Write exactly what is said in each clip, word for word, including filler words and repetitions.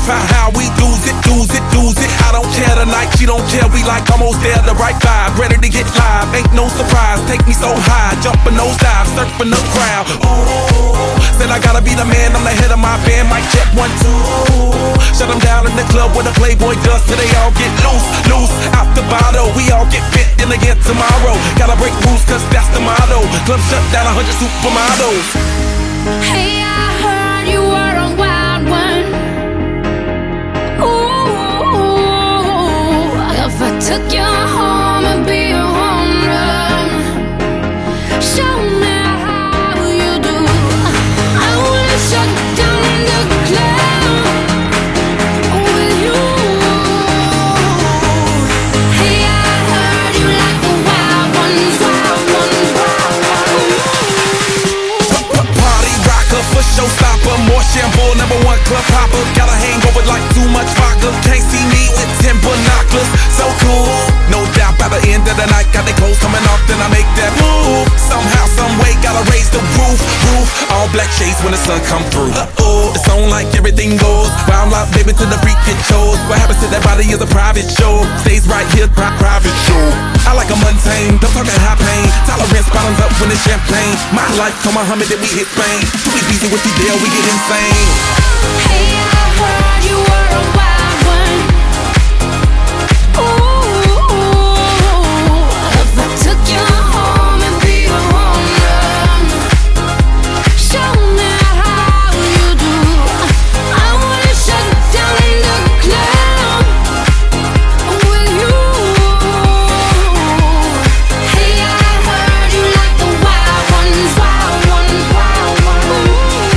about how we lose it, lose it, lose it. I don't care tonight, she don't care. We like almost there, the right vibe, ready to get live. Ain't no surprise, take me so high, jumping those dives, surfing the crowd. Ooh, said I gotta be the man, I'm the head of my band. Mic check one, two. Shut them down in the club where the Playboy does, till they all get loose, loose out the bottle. We all get fit in again tomorrow. Gotta break rules, cause that's the motto. Club shut down, a hundred supermodels. Hey, I heard you were a wild one. Ooh, if I took you home and be a home run, show me how you do. I wanna shut down the club with you. Hey, I heard you like the wild ones, wild ones, wild ones. Party rocker for showstopper, more shampoo, number one club hopper. Got a hangover like too much vodka. Can't see me with ten binoculars. So cool, no doubt by the end of the night, got the clothes coming off, then I make that move. Somehow, some way, gotta raise the roof, roof. All black shades when the sun come through. Uh-oh, it's on like everything goes. Wild out, baby, to the freak it shows. What happens to that body is a private show. Stays right here, pri- private show. I like a mundane, don't talk that high pain. Tolerance bottoms up when it's champagne. My life, come Muhammad, then we hit Spain. Too easy with you there, we get insane. Hey, I heard you were a wild one. Ooh, if I took you home and be a home run, show me how you do. I wanna shut down the club with you. Hey, I heard you like the wild ones, wild ones, wild ones.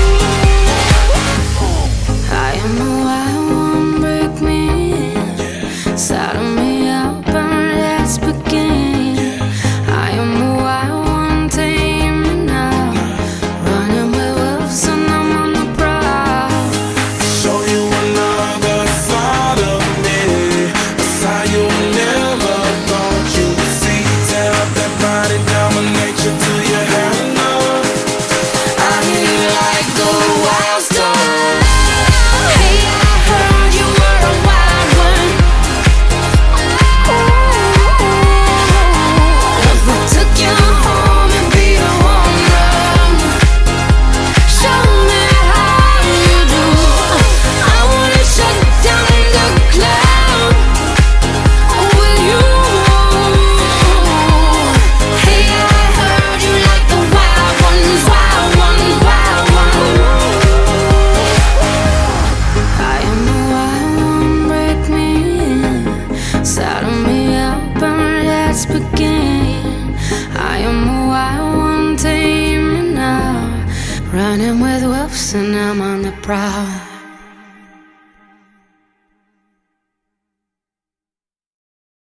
I am the wild one, break me in, saddle me up and let's begin. I am the wild one, tame me now, running with wolves and I'm on the prowl. Show you another side of me, a side you never thought you would see. Tear up that body, dominate you till you have enough. I hear you like the wild stuff. Hey, I heard you were a wild one. Ooh, if I took you home and be a home run, show me how you do. I wanna shut down the club with you. Hey, I heard you like the wild ones, wild ones, wild ones. I am the wild one, break me in, saddle me up and let's begin. I am the wild one, tame me now, running with wolves and I'm on the prowl.